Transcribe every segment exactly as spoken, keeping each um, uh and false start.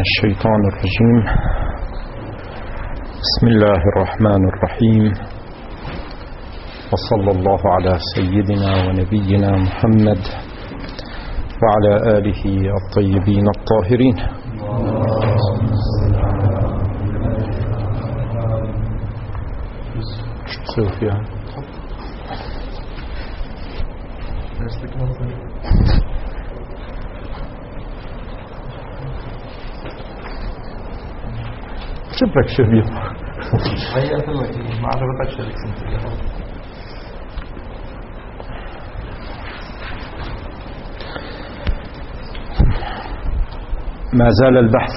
الشيطان الرجيم. بسم الله الرحمن الرحيم، وصلى الله على سيدنا ونبينا محمد وعلى آله الطيبين الطاهرين. شو تسوي فيها؟ شبك شبيه هيا فلوكي ما عجبتك شريك سنتي. ما زال البحث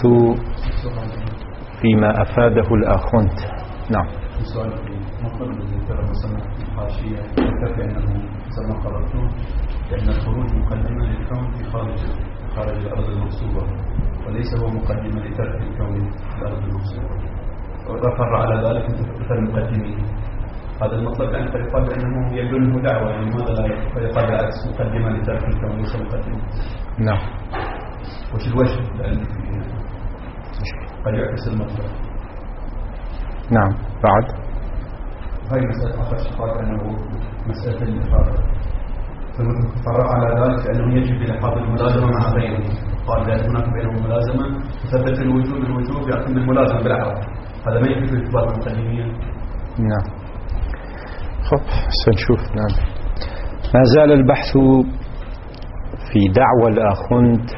فيما أفاده الآخوند. نعم. سؤال في مطلب الذي ترى مسمى الحاشية يكتفي أنه كما قرأتم أن الخروج مقدمة للكون في خارج خارج الأرض المغصوبة، وليس هو مقدمة لترك الكون في الأرض المغصوبة، ورفر على ذلك فالمقدمين. هذا المطلب يعني فيقال بأنه يدله دعوة، يعني ماذا لا فيقال بالعكس مقدمة لترك الكون ليس مقدمة. نعم. وش الوجه لأن قد يعكس المطلب. نعم. بعد هاي مسألة آخر شقاق أنه مسألة الإفادة، ففرع على ذلك أنه يجب لحاظ الملازمة مع غيره. قال لأن هناك بينهم ملازمة تثبت الوجوب الوجوب يعتم بالملازمة بالعرض، هذا ما يكفي إثبات المقدمية. نعم. خب سنشوف. نعم. ما زال البحث في دعوى الآخوند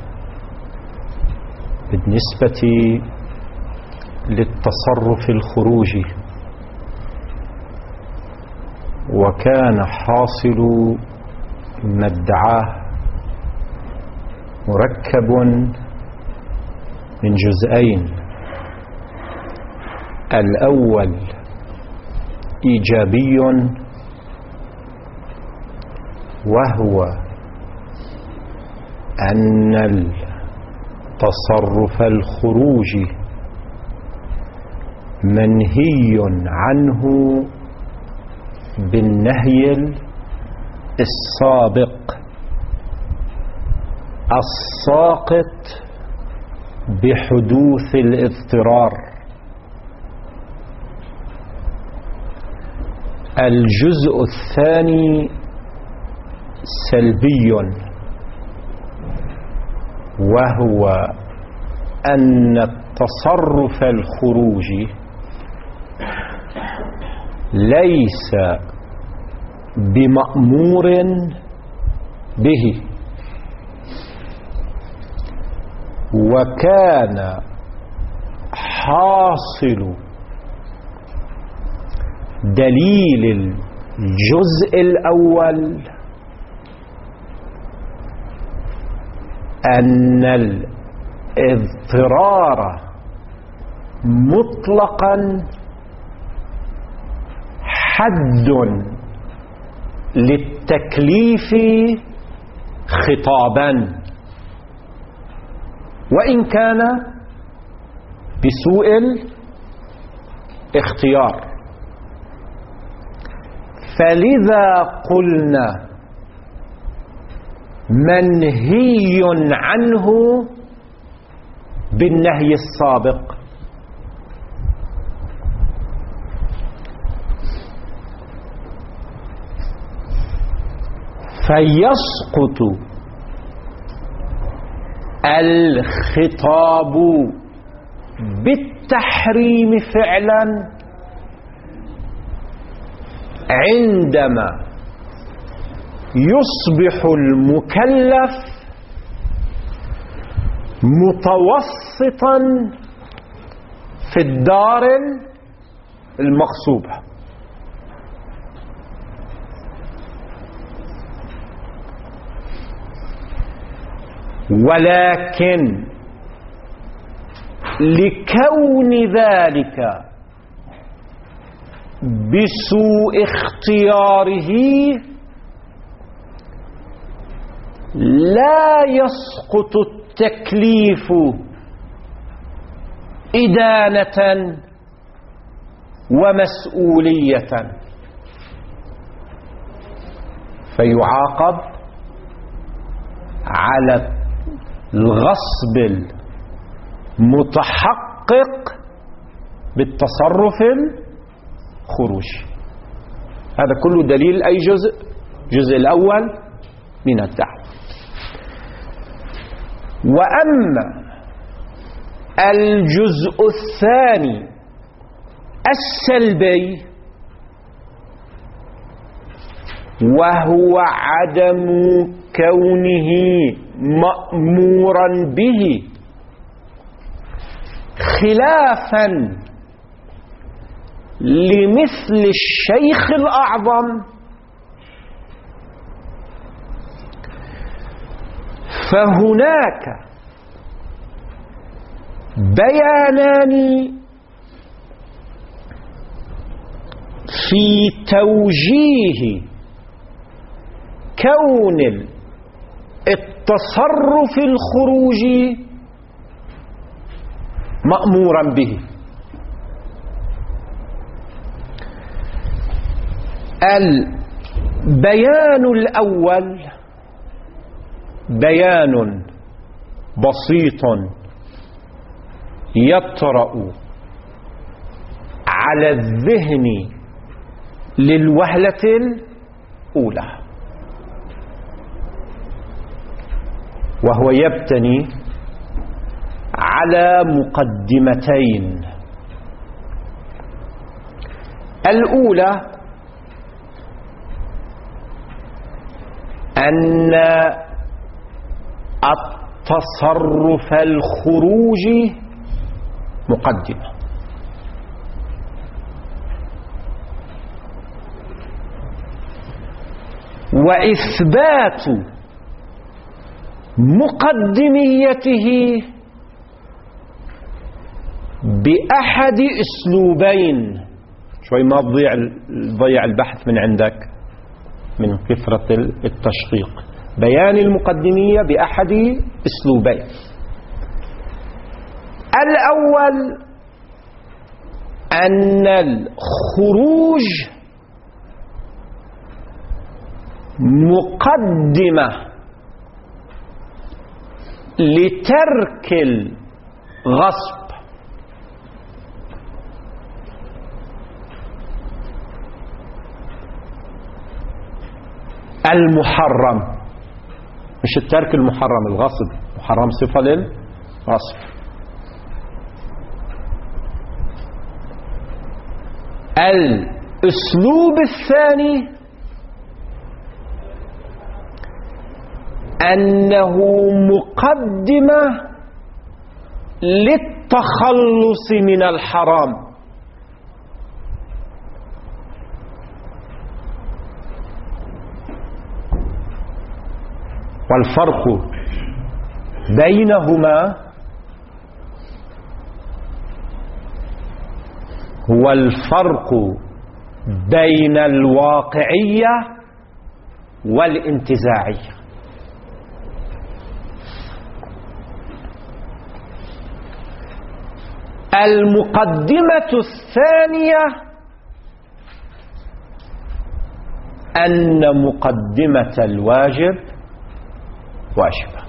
بالنسبة للتصرف الخروجي، وكان حاصل ما ادعاه مركب من جزئين. الأول إيجابي، وهو أن التصرف الخروجي منهي عنه بالنهي السابق الساقط بحدوث الاضطرار. الجزء الثاني سلبي، وهو أن التصرف الخروجي ليس بمأمور به، وكان حاصل دليل الجزء الأول أن الاضطرار مطلقا حد للتكليف خطابا، وإن كان بسوء الاختيار. فلذا قلنا منهي عنه بالنهي السابق. فيسقط الخطاب بالتحريم فعلا عندما يصبح المكلف متوسطا في الدار المغصوبة. ولكن لكون ذلك بسوء اختياره لا يسقط التكليف إدانة ومسؤولية، فيعاقب على الغصب متحقق بالتصرف الخروجي. هذا كله دليل أي جزء؟ الجزء الأول من الدعوة. وأما الجزء الثاني السلبي وهو عدم كونه مأمورا به، خلافا لمثل الشيخ الأعظم، فهناك بيانان في توجيه كون التصرف الخروجي مأمورا به. البيان الأول بيان بسيط يطرأ على الذهن للوهلة الأولى، وهو يبتني على مقدمتين. الأولى أن التصرف الخروجي مقدمة، وإثبات مقدميته بأحد أسلوبين. شوي ما تضيع ضيع البحث من عندك من كثرة التشقيق. بيان المقدمية بأحد أسلوبين. الأول أن الخروج مقدمة لترك الغصب، المحرم، مش الترك المحرم، الغصب. محرم صفة للغصب. الأسلوب الثاني أنه مقدمة للتخلص من الحرام، والفرق بينهما هو الفرق بين الواقعية والانتزاعية. المقدمة الثانية أن مقدمة الواجب واجبة.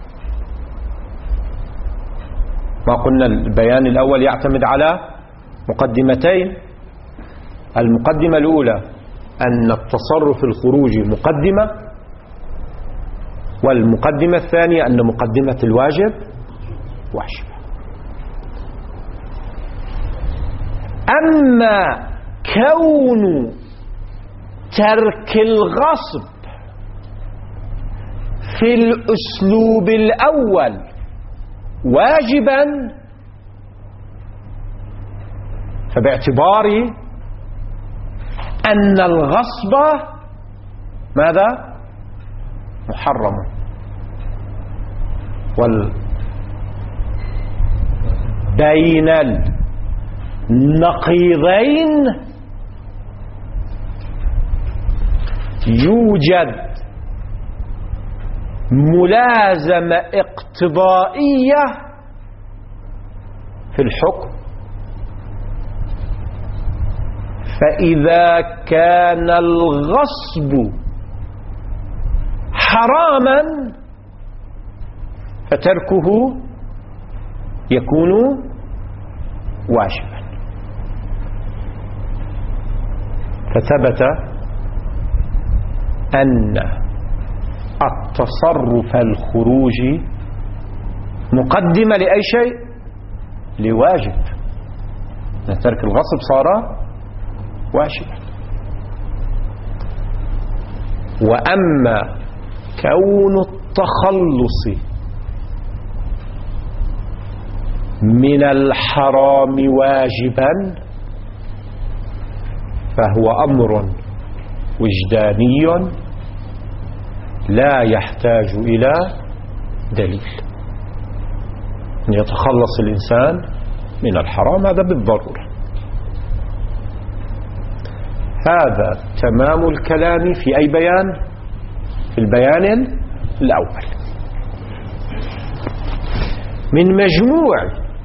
ما قلنا البيان الأول يعتمد على مقدمتين. المقدمة الأولى أن التصرف الخروجي مقدمة، والمقدمة الثانية أن مقدمة الواجب واجبة. أما كون ترك الغصب في الأسلوب الأول واجبا، فباعتبار أن الغصب ماذا؟ محرم، وال بين النقيضين يوجد ملازمة اقتضائية في الحكم. فإذا كان الغصب حراما فتركه يكون واجبا. فثبت أن التصرف الخروجي مقدمة لأي شيء؟ لواجب. ترك الغصب صار واجبا. وأما كون التخلص من الحرام واجبا فهو أمر وجداني لا يحتاج إلى دليل. أن يتخلص الإنسان من الحرام هذا بالضرورة. هذا تمام الكلام في أي بيان؟ في البيان الأول. من مجموع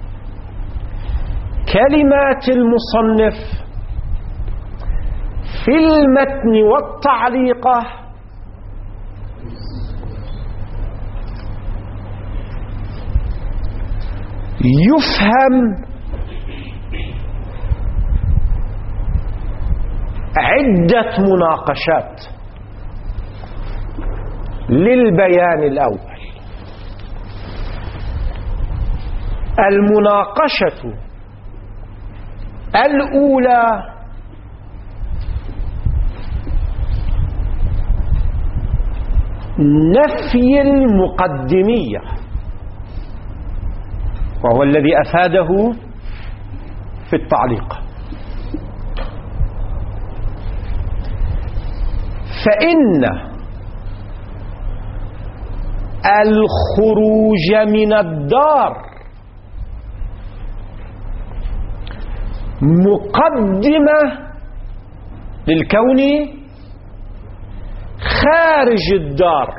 كلمات المصنف في المتن والتعليقة يفهم عدة مناقشات للبيان الأول. المناقشة الأولى نفي المقدمية، وهو الذي أفاده في التعليق. فإن الخروج من الدار مقدمة للكون خارج الدار،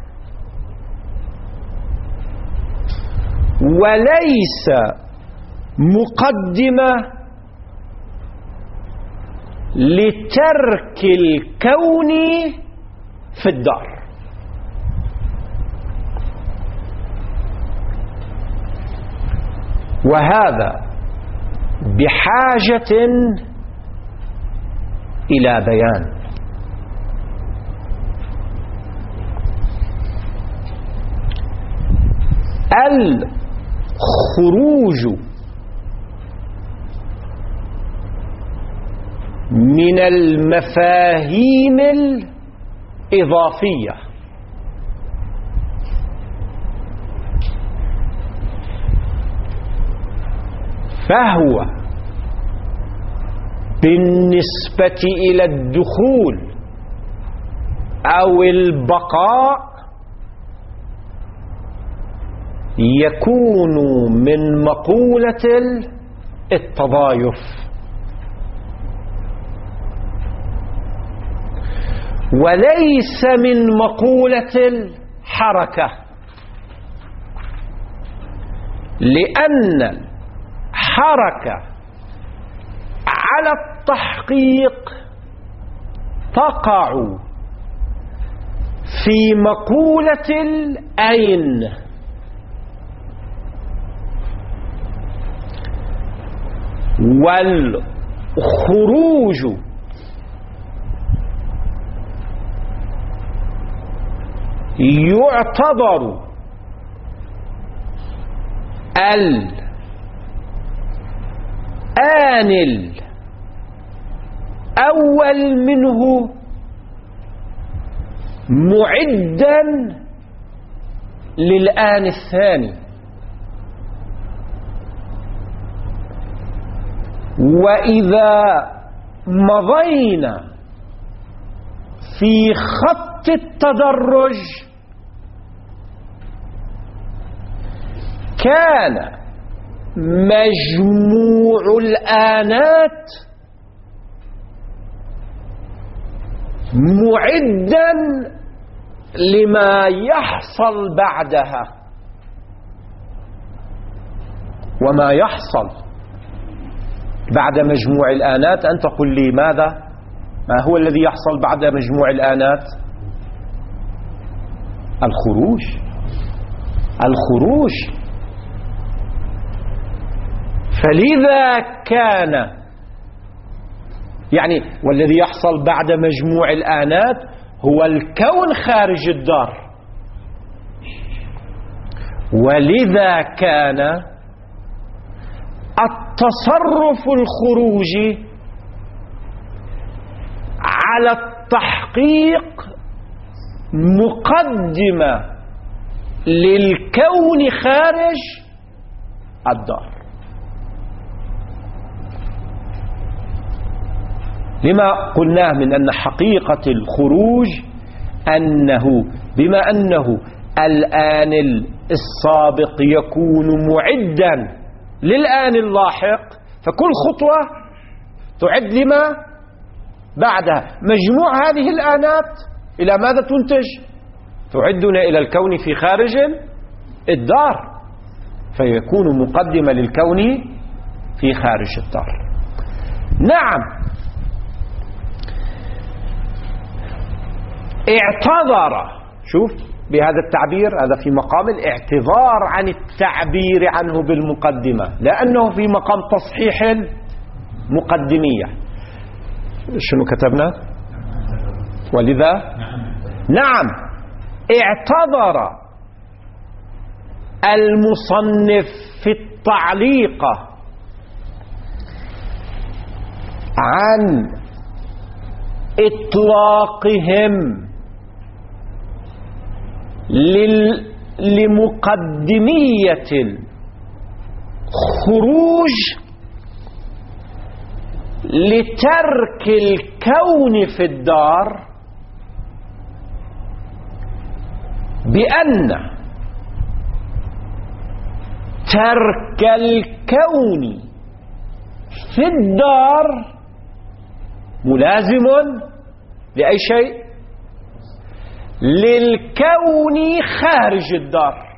وليس مقدمة لترك الكون في الدار. وهذا بحاجة إلى بيان. الخروج من المفاهيم الإضافية فهو بالنسبة إلى الدخول أو البقاء يكون من مقولة التضايف، وليس من مقولة الحركة، لأن الحركة على التحقيق تقع في مقولة الأين، والخروج يعتبر الآن الأول منه معدا للآن الثاني. وإذا مضينا في خط التدرج كان مجموع الآنات معدا لما يحصل بعدها. وما يحصل بعد مجموع الآنات أن تقول لي ماذا؟ ما هو الذي يحصل بعد مجموع الآنات؟ الخروج. الخروج فلذا كان يعني والذي يحصل بعد مجموع الآنات هو الكون خارج الدار، ولذا كان التصرف الخروجي على التحقيق مقدمة للكون خارج الدار. لما قلناه من أن حقيقة الخروج أنه بما أنه الآن السابق يكون معدا للآن اللاحق، فكل خطوة تعد لما بعدها. مجموع هذه الآنات إلى ماذا تنتج؟ تعدنا إلى الكون في خارج الدار، فيكون مقدمة للكون في خارج الدار. نعم، اعتذر، شوف بهذا التعبير، هذا في مقام الاعتذار عن التعبير عنه بالمقدمة، لأنه في مقام تصحيح المقدمية. شنو كتبنا؟ ولذا نعم اعتذر المصنف في التعليقة عن إطلاقهم لل... لمقدمية الخروج لترك الكون في الدار، بأن ترك الكون في الدار ملازم لأي شيء؟ للكون خارج الدار.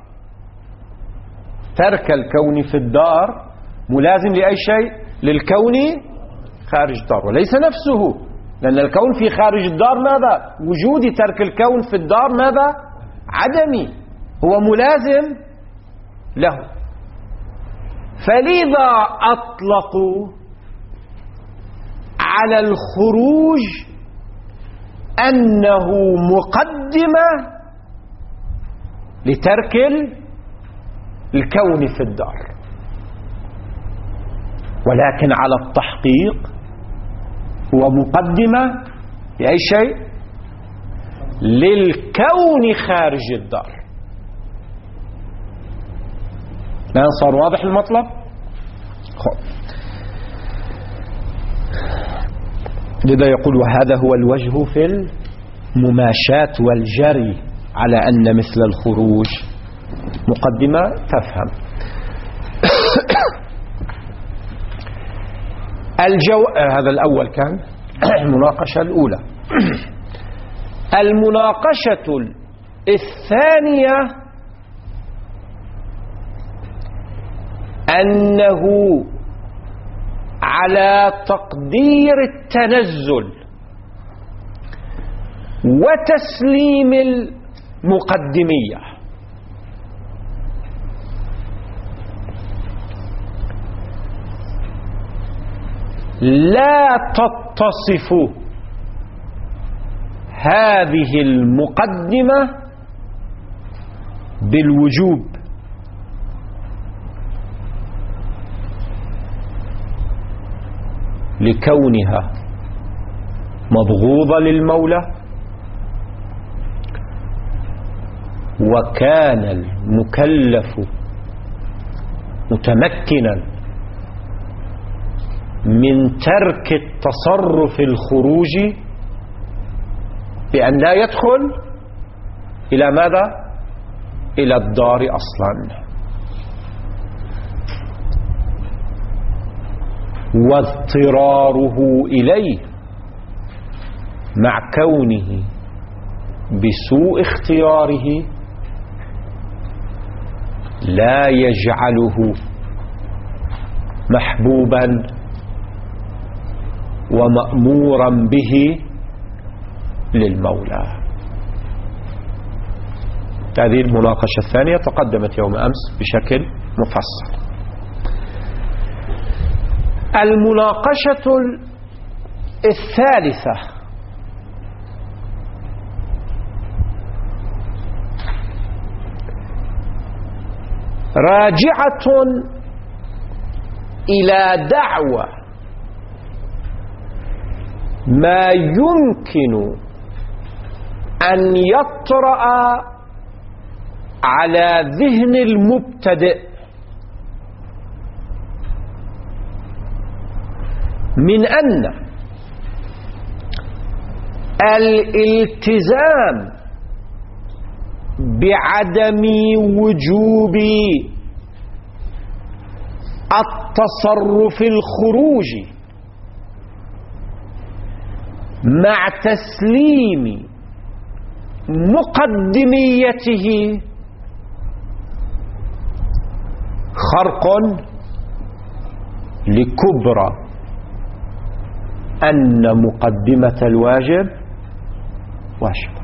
ترك الكون في الدار ملازم لأي شيء؟ للكون خارج الدار، وليس نفسه، لأن الكون في خارج الدار ماذا؟ وجود. ترك الكون في الدار ماذا؟ عدمي، هو ملازم له. فلذا أطلقوا على الخروج أنه مقدمة لترك الكون في الدار، ولكن على التحقيق هو مقدمة لأي شيء؟ للكون خارج الدار. الآن صار واضح المطلب؟ خب. لذا يقول وهذا هو الوجه في المماشاة والجري على أن مثل الخروج مقدمة تفهم. الجو... هذا الأول كان المناقشة الأولى. المناقشة الثانية أنه على تقدير التنزل وتسليم المقدمية لا تتصف هذه المقدمة بالوجوب، لكونها مبغوضة للمولى، وكان المكلف متمكنا من ترك التصرف الخروجي بأن لا يدخل إلى ماذا؟ إلى الدار أصلا. واضطراره إليه مع كونه بسوء اختياره لا يجعله محبوبا ومأمورا به للمولى. هذه المناقشة الثانية تقدمت يوم أمس بشكل مفصل. المناقشة الثالثة راجعة إلى دعوى ما يمكن أن يطرأ على ذهن المبتدئ من أن الالتزام بعدم وجوب التصرف الخروجي مع تسليم مقدميته خرق لكبرى أن مقدمة الواجب واجب.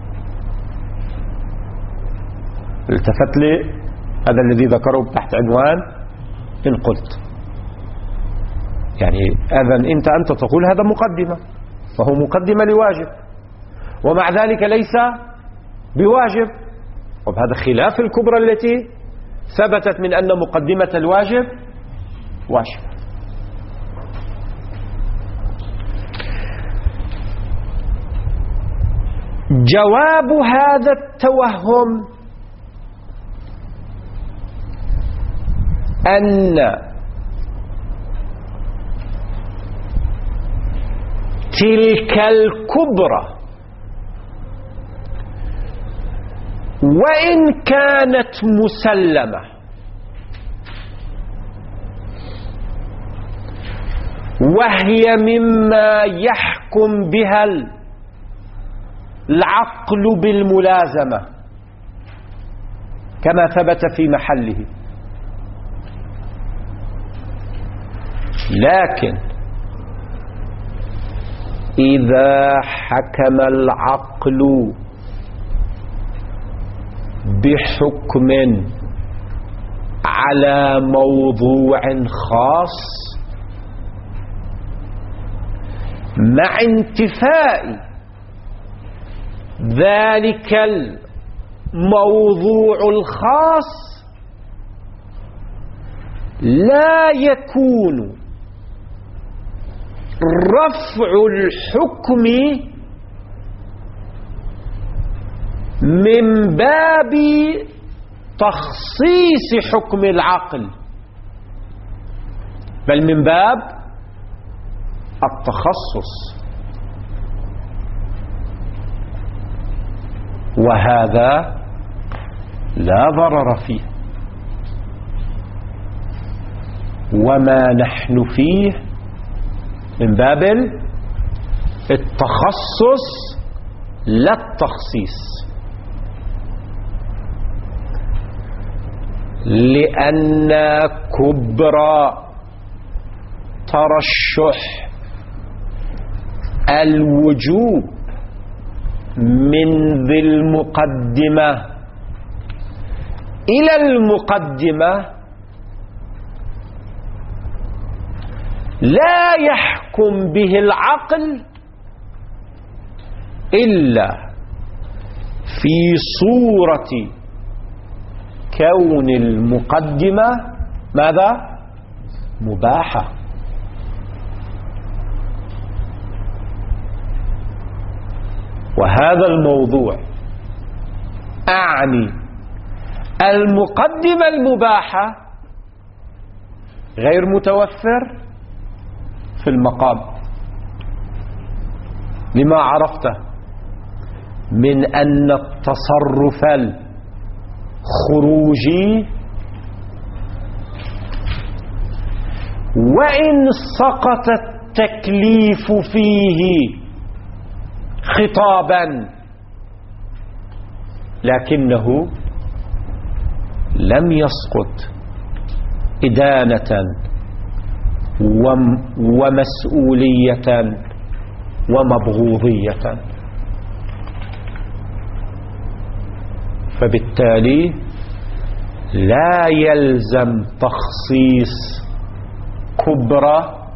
التفت لي هذا الذي ذكره تحت عنوان إن قلت، يعني إذن أنت أنت تقول هذا مقدمة، فهو مقدمة لواجب ومع ذلك ليس بواجب، وبهذا خلاف الكبرى التي ثبتت من أن مقدمة الواجب واجب. جواب هذا التوهم أن تلك الكبرى وإن كانت مسلمة وهي مما يحكم بها العقل بالملازمة كما ثبت في محله، لكن إذا حكم العقل بحكم على موضوع خاص مع انتفاء ذلك الموضوع الخاص لا يكون رفع الحكم من باب تخصيص حكم العقل، بل من باب التخصص، وهذا لا ضرر فيه. وما نحن فيه من باب التخصص لا التخصيص، لأن كبرى ترشح الوجوب من ذي المقدمة إلى المقدمة لا يحكم به العقل إلا في صورة كون المقدمة ماذا؟ مباحة. وهذا الموضوع أعني المقدمة المباحة غير متوفر في المقام لما عرفته من أن التصرف الخروجي وإن سقط التكليف فيه خطابا لكنه لم يسقط إدانة ومسؤولية ومبغوضية. فبالتالي لا يلزم تخصيص كبرى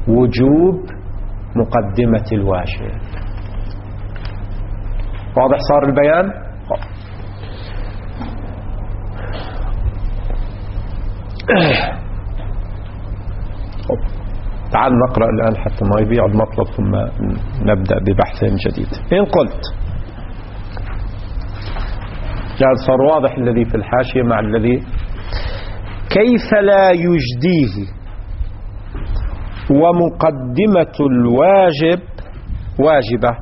وجوب مقدمة الواجب. واضح صار البيان؟ تعال نقرأ الآن حتى ما يضيع المطلب ثم نبدأ ببحث جديد. إن قلت جاء صار واضح الذي في الحاشية مع الذي كيف لا يجديه ومقدمة الواجب واجبة.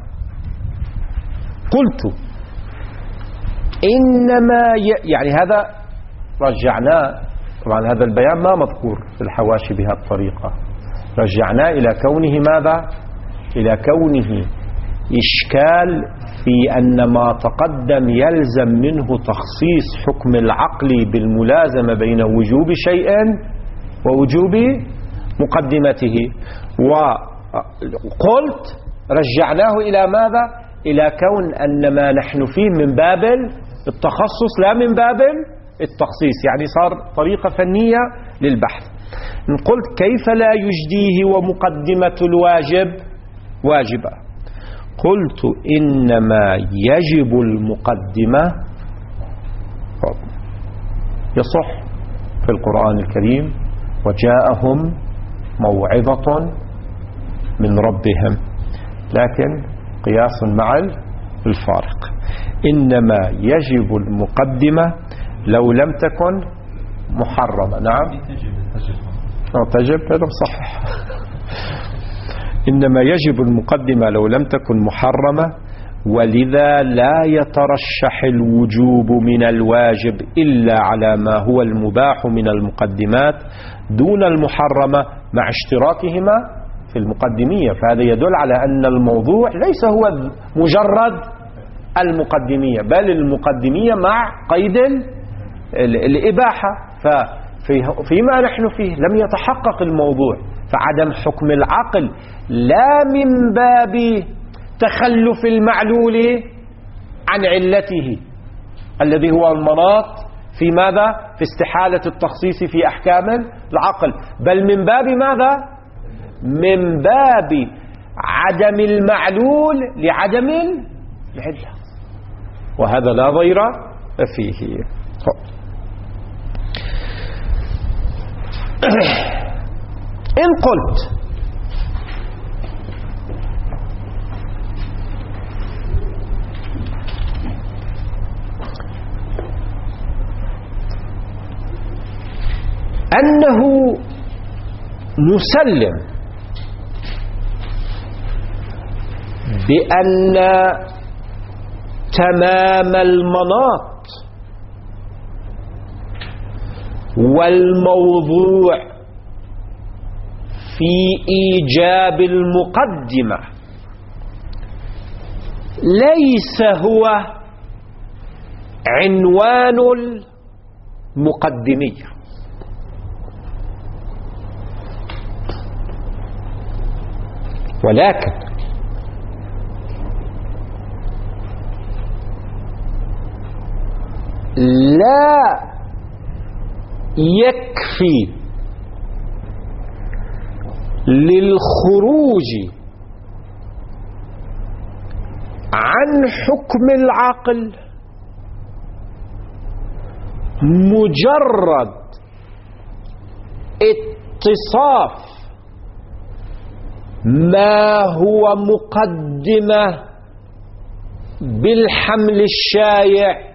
قلت إنما ي... يعني هذا رجعناه، طبعا هذا البيان ما مذكور في الحواشي بهذه الطريقة، رجعناه إلى كونه ماذا؟ إلى كونه إشكال في أن ما تقدم يلزم منه تخصيص حكم العقل بالملازمة بين وجوب شيء ووجوب مقدمته. وقلت رجعناه إلى ماذا؟ إلى كون أن ما نحن فيه من باب التخصص لا من باب التخصيص، يعني صار طريقة فنية للبحث. إن قلت كيف لا يجديه ومقدمة الواجب واجبة، قلت إنما يجب المقدمة يصح في القرآن الكريم وجاءهم موعظة من ربهم، لكن قياس مع الفارق. إنما يجب المقدمة لو لم تكن محرمة. نعم تجب، هذا صحيح. إنما يجب المقدمة لو لم تكن محرمة، ولذا لا يترشح الوجوب من الواجب إلا على ما هو المباح من المقدمات دون المحرمة مع اشتراكهما في المقدمية. فهذا يدل على أن الموضوع ليس هو مجرد المقدمية، بل المقدمية مع قيد الإباحة. ففيما نحن فيه لم يتحقق الموضوع، فعدم حكم العقل لا من باب تخلف المعلول عن علته الذي هو المناط في ماذا؟ في استحالة التخصيص في أحكام العقل، بل من باب ماذا؟ من باب عدم المعلول لعدم العلة، وهذا لا ضير فيه. إن قلت أنه نسلم بأن تمام المناط والموضوع في إيجاب المقدمة ليس هو عنوان المقدمية، ولكن لا يكفي للخروج عن حكم العقل مجرد اتصاف ما هو مقدمة بالحمل الشائع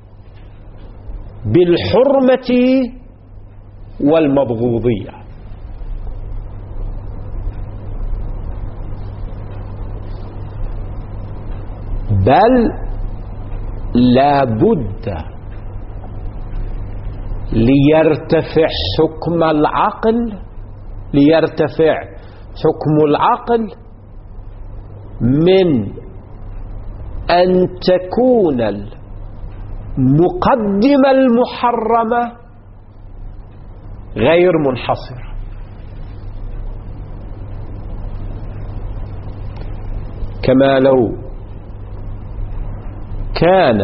بالحرمة والمبغوضية، بل لا بد ليرتفع حكم العقل ليرتفع حكم العقل من أن تكون المقدمة المحرمة غير منحصرة، كما لو كان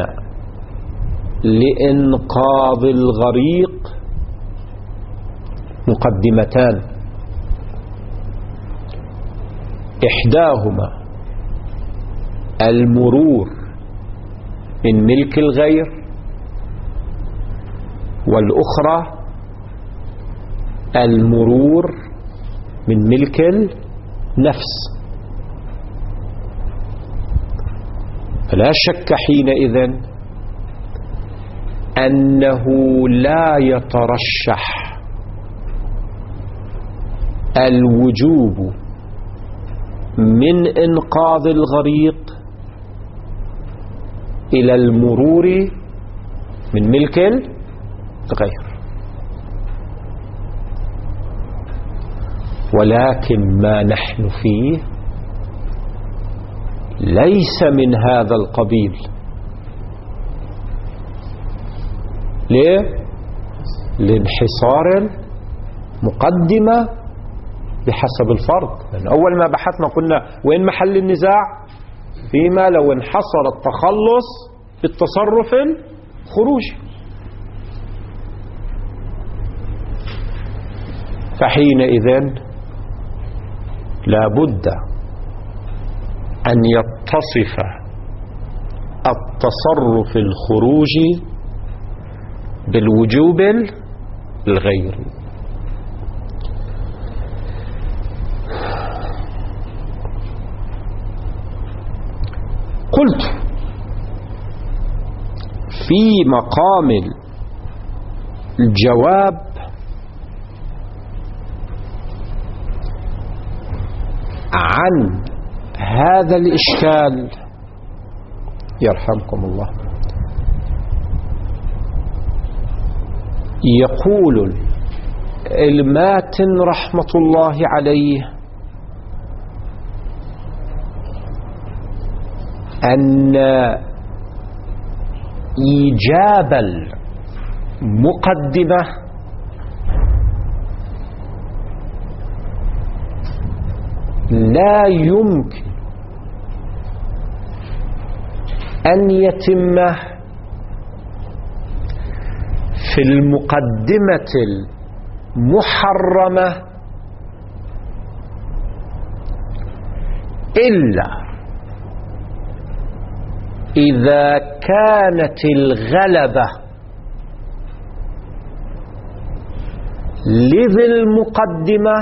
لإنقاذ الغريق مقدمتان، إحداهما المرور من ملك الغير، والأخرى المرور من ملك النفس. فلا شك حينئذ أنه لا يترشح الوجوب من إنقاذ الغريق إلى المرور من ملك الغير، ولكن ما نحن فيه ليس من هذا القبيل. ليه؟ لانحصار المقدمة بحسب الفرض. لأن أول ما بحثنا قلنا وين محل النزاع؟ فيما لو انحصر التخلص بالتصرف الخروجي. فحينئذ لا بد أن يتصف التصرف الخروجي بالوجوب الغيري. قلت في مقام الجواب عن هذا الإشكال يرحمكم الله، يقول الماتن رحمة الله عليه أن إيجاب المقدمة لا يمكن أن يتم في المقدمة المحرمة إلا إذا كانت الغلبة لذي المقدمة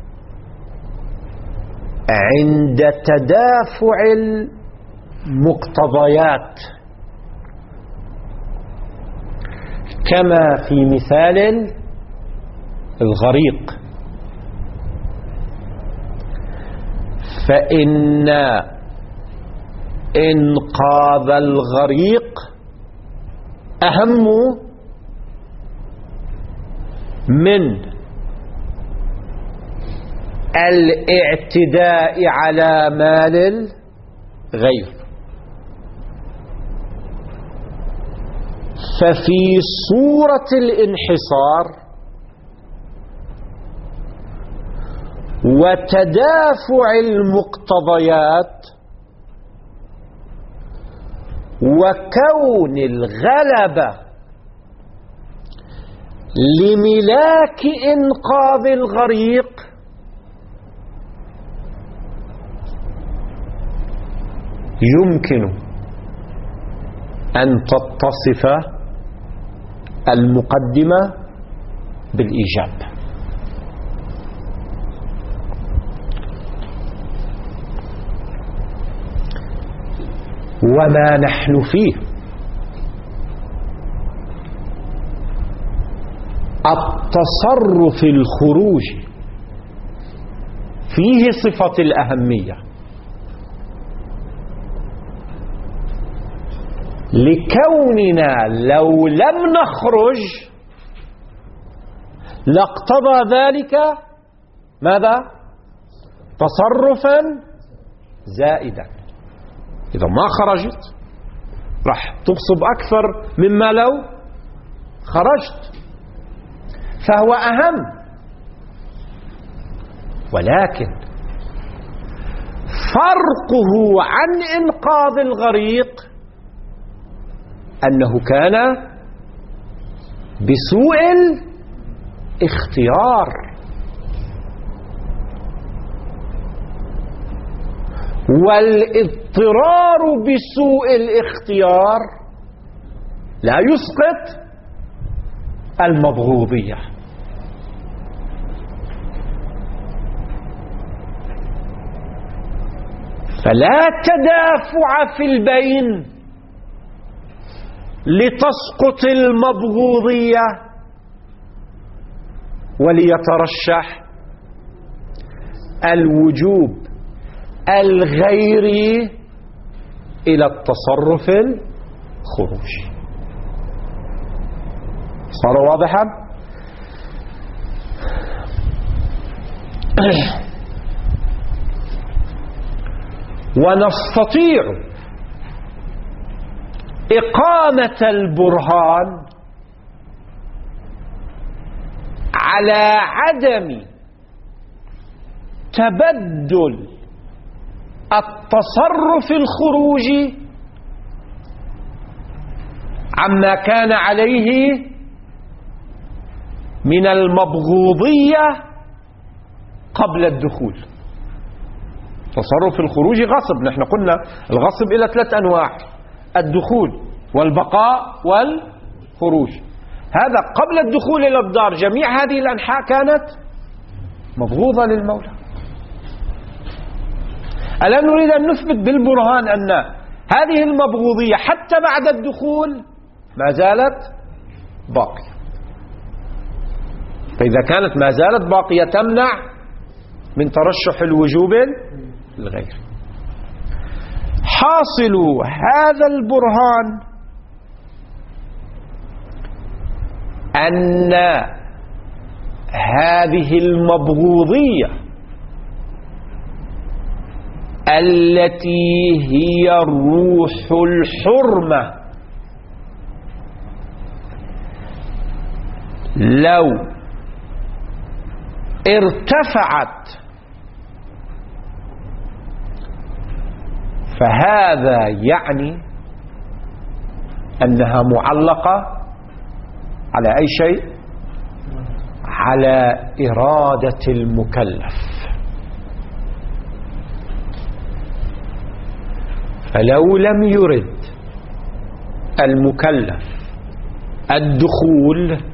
عند تدافع المقتضيات، كما في مثال الغريق. فإن إنقاذ الغريق أهم من الاعتداء على مال الغير. ففي صورة الانحصار وتدافع المقتضيات وكون الغلبة لملاك إنقاذ الغريق يمكن أن تتصف المقدمة بالإيجاب. وما نحن فيه التصرف الخروجي فيه صفة الأهمية، لكوننا لو لم نخرج لاقتضى ذلك ماذا؟ تصرفا زائدا. إذا ما خرجت راح تغصب أكثر مما لو خرجت، فهو أهم. ولكن فرقه عن إنقاذ الغريق أنه كان بسوء الاختيار. والاضطرار بسوء الاختيار لا يسقط المبغوضية. فلا تدافع في البين لتسقط المبغوضية وليترشح الوجوب الغيري إلى التصرف الخروجي. صار واضحا؟ ونستطيع إقامة البرهان على عدم تبدل التصرف الخروجي عما كان عليه من المبغوضية قبل الدخول. تصرف الخروجي غصب، نحن قلنا الغصب إلى ثلاث أنواع: الدخول والبقاء والخروج. هذا قبل الدخول إلى الدار جميع هذه الأنحاء كانت مبغوضة للمولى. الآن نريد أن نثبت بالبرهان أن هذه المبغوضية حتى بعد الدخول ما زالت باقية. فإذا كانت ما زالت باقية تمنع من ترشح الوجوب الغير. حاصل هذا البرهان أن هذه المبغوضية التي هي الروح الحرمة لو ارتفعت فهذا يعني أنها معلقة على أي شيء؟ على إرادة المكلف. فلو لم يرد المكلف الدخول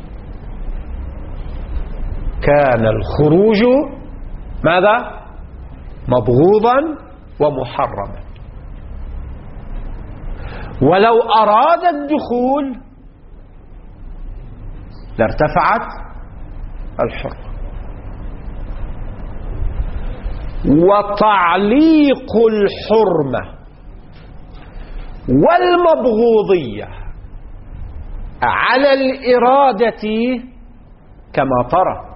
كان الخروج ماذا؟ مبغوضا ومحرما. ولو أراد الدخول لارتفعت الحرمة. وتعليق الحرمة والمبغوضية على الإرادة كما ترى،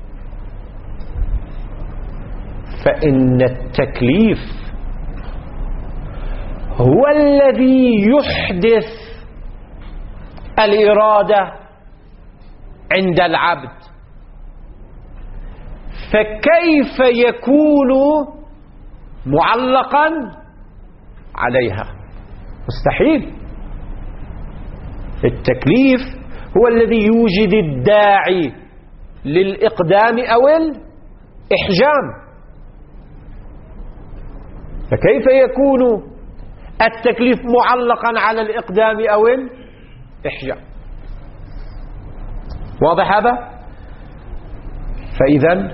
فإن التكليف هو الذي يحدث الإرادة عند العبد. فكيف يكون معلقا عليها؟ مستحيل. التكليف هو الذي يوجد الداعي للإقدام أو الإحجام. فكيف يكون التكليف معلقا على الإقدام أو الإحجام؟ واضح هذا؟ فإذا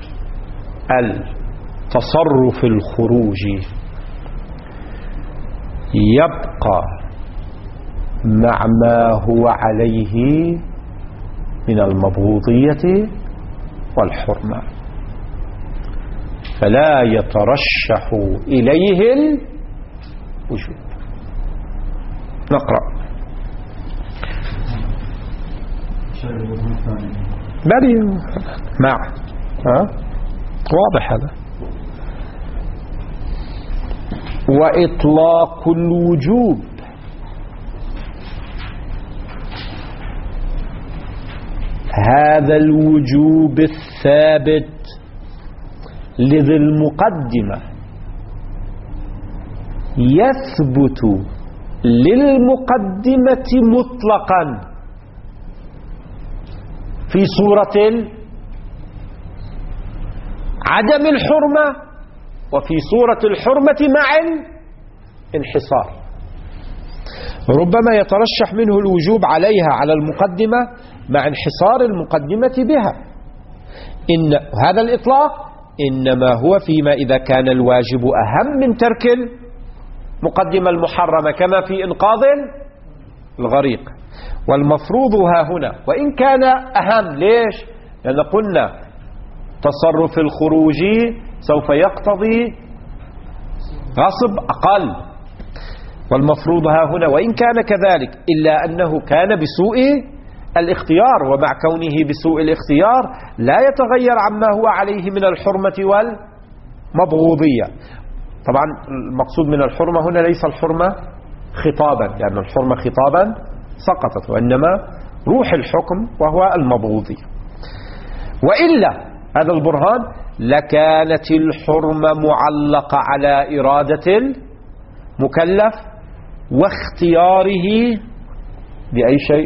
التصرف الخروجي يبقى مع ما هو عليه من المبغوضية والحرمة، فلا يترشح إليه الوجوب. نقرأ. بلي مع ها واضح هذا. وإطلاق الوجوب هذا الوجوب الثابت لذي المقدمة يثبت للمقدمة مطلقا في صورة عدم الحرمة وفي صورة الحرمة مع الانحصار. ربما يترشح منه الوجوب عليها على المقدمة مع انحصار المقدمة بها. إن هذا الإطلاق إنما هو فيما إذا كان الواجب أهم من ترك المقدمة المحرمة، كما في إنقاذ الغريق. والمفروض ها هنا وإن كان أهم، ليش؟ لأن قلنا تصرف الخروج سوف يقتضي غصب أقل، والمفروض ها هنا وإن كان كذلك إلا أنه كان بسوء الاختيار، ومع كونه بسوء الاختيار لا يتغير عما هو عليه من الحرمة والمبغوضية. طبعا المقصود من الحرمة هنا ليس الحرمة خطابا، لأن الحرمة خطابا سقطت، وإنما روح الحكم وهو المبغوضية. وإلا هذا البرهان لكانت الحرمة معلقة على إرادة المكلف واختياره بأي شيء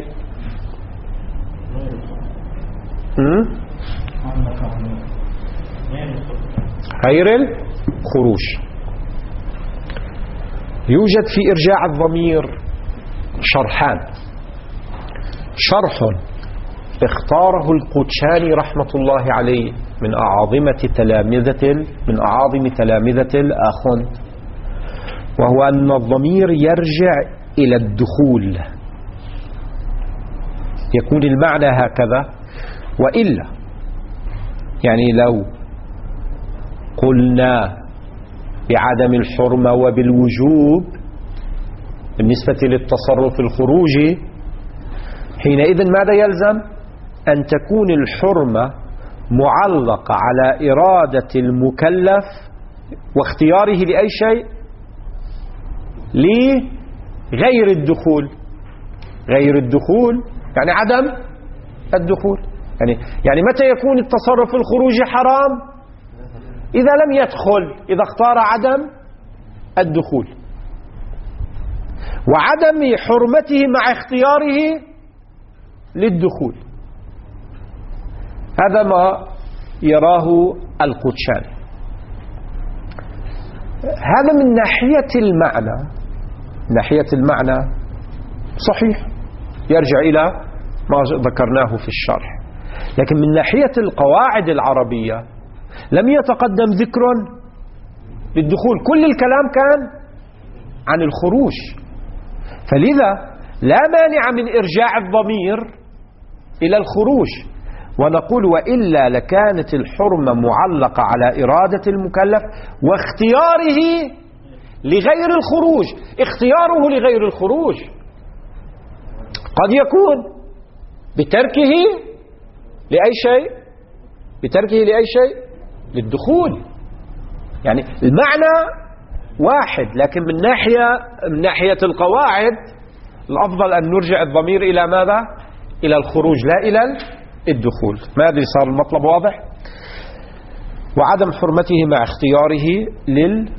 غير الخروج. يوجد في إرجاع الضمير شرحان. شرح اختاره القدشاني رحمة الله عليه من أعاظم تلامذة من أعاظم تلامذة الآخوند، وهو أن الضمير يرجع إلى الدخول، يكون المعنى هكذا. وإلا يعني لو قلنا بعدم الحرمة وبالوجوب بالنسبة للتصرف الخروجي، حينئذ ماذا يلزم؟ أن تكون الحرمة معلقة على إرادة المكلف واختياره لأي شيء لغير الدخول. غير الدخول يعني عدم الدخول. يعني يعني متى يكون التصرف الخروجي حرام؟ إذا لم يدخل، إذا اختار عدم الدخول. وعدم حرمته مع اختياره للدخول. هذا ما يراه القدشاني. هذا من ناحية المعنى، ناحية المعنى صحيح، يرجع إلى ما ذكرناه في الشرح. لكن من ناحية القواعد العربية لم يتقدم ذكر للدخول، كل الكلام كان عن الخروج. فلذا لا مانع من إرجاع الضمير إلى الخروج، ونقول وإلا لكانت الحرمة معلقة على إرادة المكلف واختياره لغير الخروج. اختياره لغير الخروج قد يكون بتركه لأي شيء، بتركه لأي شيء للدخول. يعني المعنى واحد، لكن من ناحية من ناحية القواعد الأفضل أن نرجع الضمير إلى ماذا؟ إلى الخروج لا إلى الدخول. ما أدري صار المطلب واضح؟ وعدم حرمته مع اختياره للخروج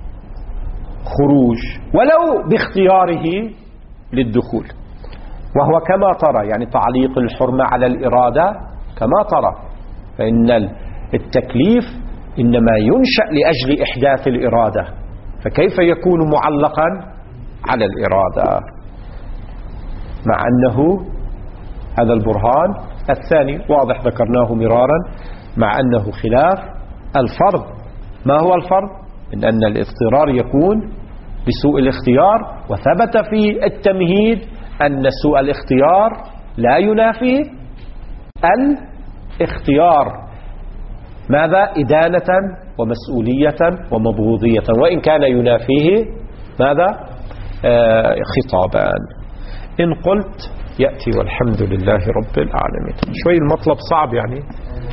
ولو باختياره للدخول، وهو كما ترى يعني تعليق الحرمة على الإرادة كما ترى، فإن التكليف إنما ينشأ لأجل إحداث الإرادة، فكيف يكون معلقا على الإرادة؟ مع أنه هذا البرهان الثاني واضح ذكرناه مرارا، مع أنه خلاف الفرض. ما هو الفرض؟ إن أن الاضطرار يكون بسوء الاختيار، وثبت في التمهيد أن سوء الاختيار لا ينافي الاختيار ماذا؟ إدانة ومسؤولية ومبغوضية، وإن كان ينافيه ماذا؟ آه خطابان. إن قلت يأتي والحمد لله رب العالمين. شوي المطلب صعب يعني.